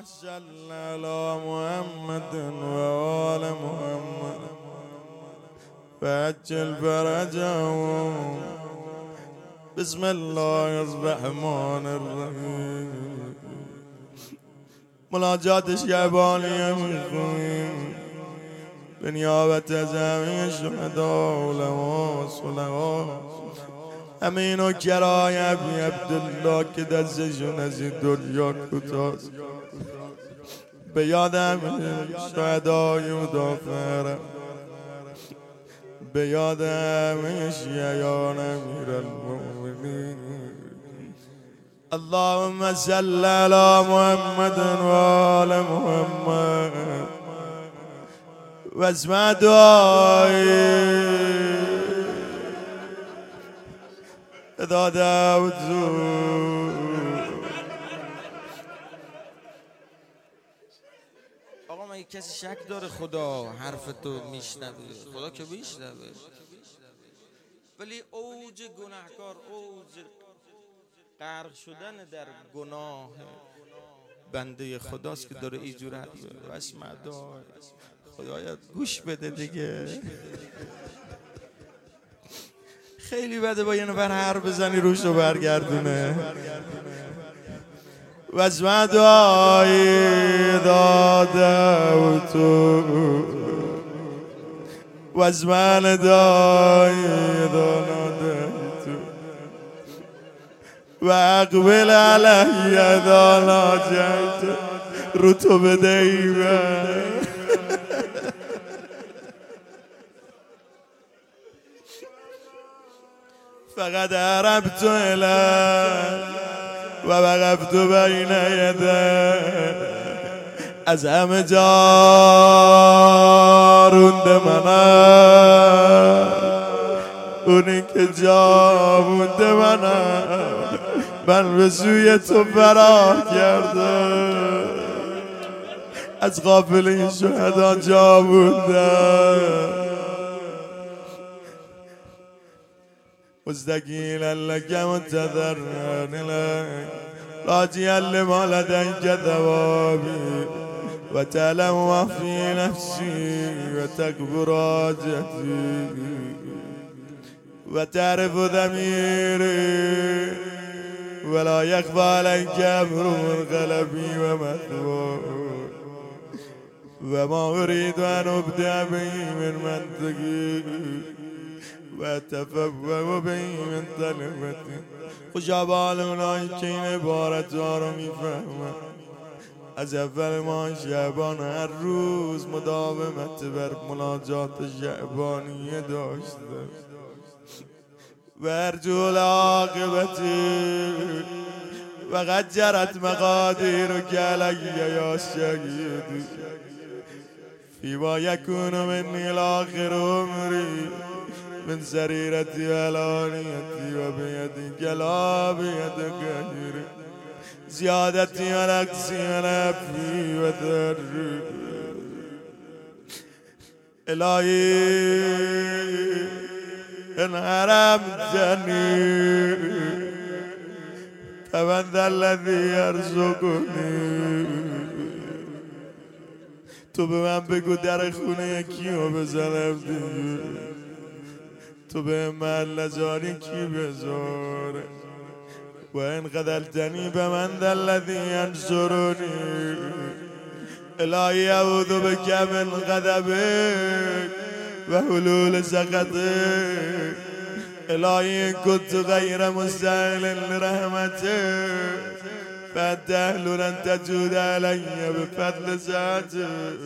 صل على محمد وآل محمد وعجل فرجهم. بسم الله الرحمن الرحیم. مناجات شعبانیه میخونیم به نیابت از همه شهدا علما صلحا همین و کرای ابی عبدالله که دستشون از این دنیا کوتاست. به یاد همین شهدای مدافع، به یاد همه شیعیان امیرالمؤمنین. اللهم صل علی محمد و آل محمد و اسمع دعایی اذا دعوت. آقا مگه کسی شک داره خدا حرف تو میشنوه؟ خدا که میشنوه، ولی اوج گناهکار، اوج غرق شدن در گناه بنده خداست که داره اینجور حرف میزنه. اسمع دعای خدایا گوش بده دیگه. خیلی بده با یه نفر حرف بزنی روش رو برگردونه. و اسمع دعای دادوت و اسمع ندای دانادت و اقبل علیه داناجت رو تو بدهیمه. فقط عربت اله و وقفت بین یده. از همه جارونده منم، اونی که جا مونده منم. من به سوی تو فرار کرده، از غافل این شهدا جا مونده. مستقیلا لك منتظرا إليك راجيا لما لديك ثوابي وتعلم ما في نفسي وتكبر حاجتي وتعرف ضميري ولا يخفى عليك أمر منقلبي ومثواه وما أريد أن أبدأ به من منطقي و تفوه به من طلبتی. خوشا بال اونایی که این عبارت ها رو میفهمن. از اول ماه شعبان هر روز مداومت بر مناجات شعبانیه داشته و ارجو العاقبتی و قد جرت مقادیرک علی یا شهید فیما یکون منی الاخر عمری من سریرتی و علانیتی و بیدی لا بید غیر زیادتی و نقصی و نفی و در. الهی ان حرمتنی فمن ذا الذی یرزقنی. تو به من بگو در خونه کیو بزنم دیگه، تو به من نزاری کی بزاره. و این قدلتنی به من ذا الذی ینصرنی. الهی اعوذ بک من غضبک و حلول سخطک. الهی ان کنت غیر مستاهل لرحمتک فانت اهل ان تجود علی بفضل سعتک.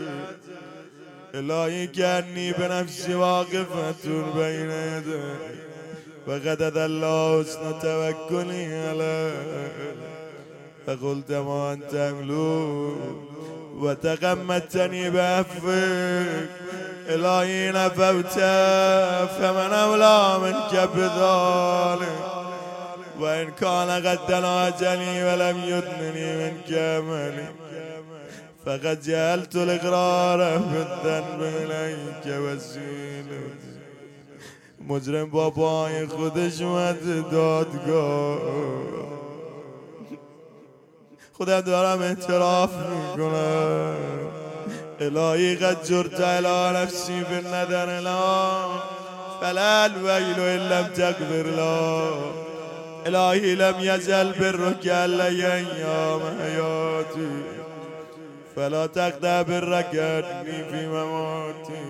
الهی کنی به نفسی واقفتون بین یدک و قدد الله حسن توکلی علیک فقلت ما انت املو و تغمدتنی بعفوک. الهی نفوت فمن اولا منک بذلک و ان کان قد دنا اجلی ولم یدننی منک عملی فقد جعلت الاقرار بالذنب الیک وسیلتی. مجرم با پای خودش اومد دادگاه خودم دارم اعتراف میکنم الهی قد جرت الی نفسی بالندر اله فلا الویل ان لم تغفر له الهی لم یزل برک علی ایام حیاتی فلا تقطع برک عنی فی مماتی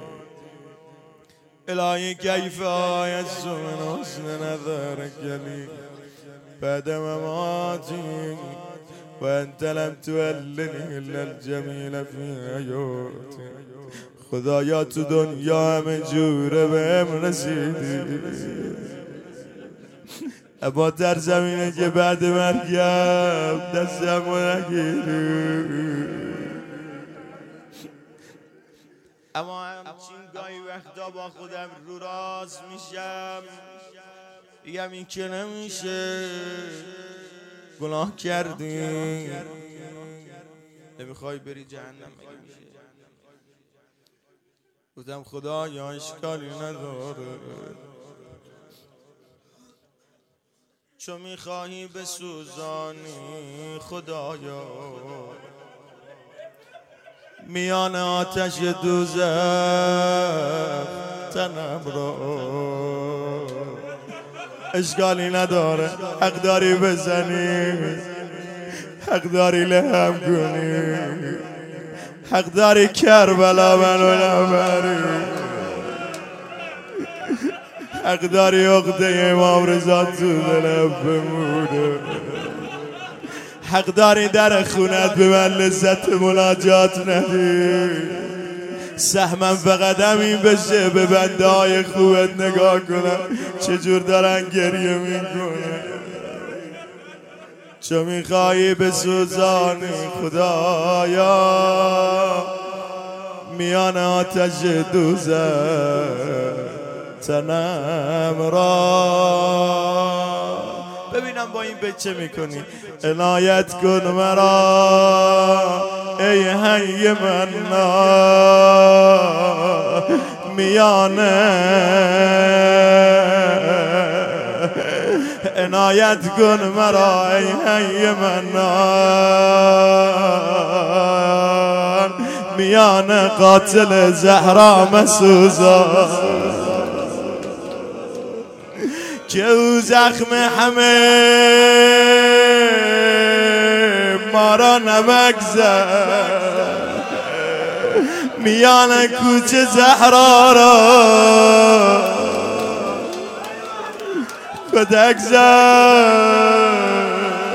الهی کیف آیست من حسن نظرک لی بعد مماتی و انت لم تولنی الا الجمیل فی حیاتی خدایا تو دنیا همه جوره بهم رسیدی اما در زمینه که بعد مرگم دستم نگیری اما همچین گاهی وقتا با خودم رو راز میشم میگم این که نمیشه گناه کردی نمیخوای بری جهنم مگه میشه گفتم خدایا اشکالی نداره چو میخواهی بسوزانی خدایا میان آتش دوزخ تنم را اشکالی نداره حق داری بزنی حق داری لهم کنی حق داری کربلا منو نبری حق داری عقده امام رضا تو دلم بمونه حق داری در خونت به من لذت مناجات ندی سهمم فقط همین بشه به بنده های خوبت نگاه کنم چجور دارن گریه میکنه چو میخوایی بسوزانی خدایا میان آتش دوزخ تنم را ببینم با این بیت چه میکنی عنایت کن مرا ای حی من میان عنایت کن مرا ای حی من میان قاتل زهرا مسوزا که او زخم همه ما را نمک زد میان کوچه زهرا را کتک زد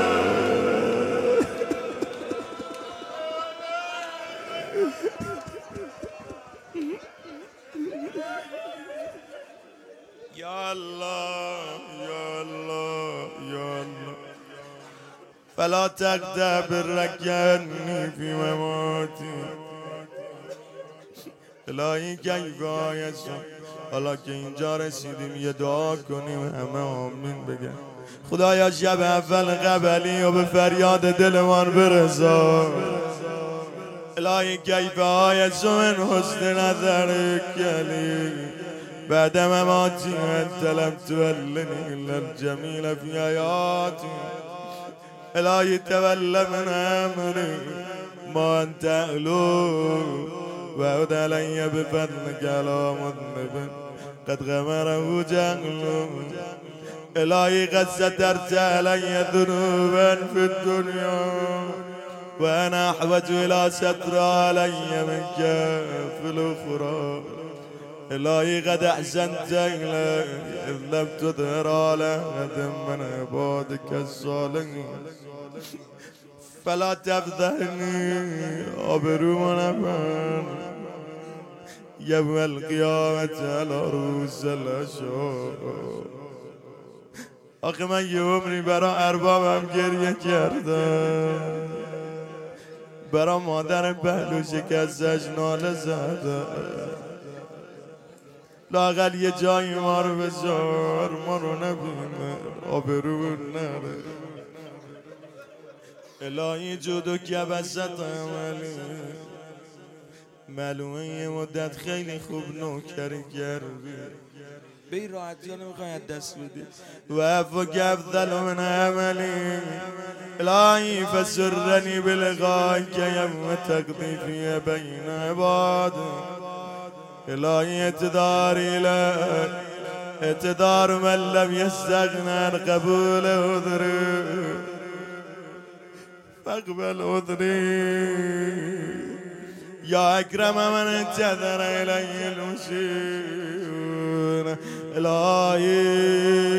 یا الله یا الله یا الله فلا تقطع برک عنی فی مماتی الهی کیف آیست حالا که اینجا رسیدیم یه دعا کنیم همه آمین بگن خدایا شب اول قبلی و به فریاد دلمان برسا الهی کیف آیست من حسن نظرک لی بعد مماتی انت لم تولنی الا الجمیل فی حیاتی الهی تول من امری ما انت اهلو وعد علی بفضلک علی مذنب قد غمره جهل الهی قد سترت علی ذنوبا فی الدنیا و انا احوج الى ستر علی منک فی الاخرى الهی قد احسنت الی اذ لم تظهر علی احد من عبادک الصالحین فلا تفضحنی آبرو نبر یوم القیامت علی رؤوس الاشهاد آخه من یه عمری برا اربابم گریه کردم برا مادر پهلو شکستش ناله زدم لااقل یه جایی ما رو بذار ما رو نبینه آبرو نره الهی جودو که بست عملی معلومه یه مدت خیلی خوب نوکری کردی به این راحتی ها نمیخوای دست بدی. وعفوك أفضل من عملي إلهي فسرني بلقائك يوم تقضي في بين عبادك إلهي اعتذاري لك اعتذار من لم يستغن عن قبول عذري فاقبل عذري يا أكرم من اعتذر إليه المشير إلهي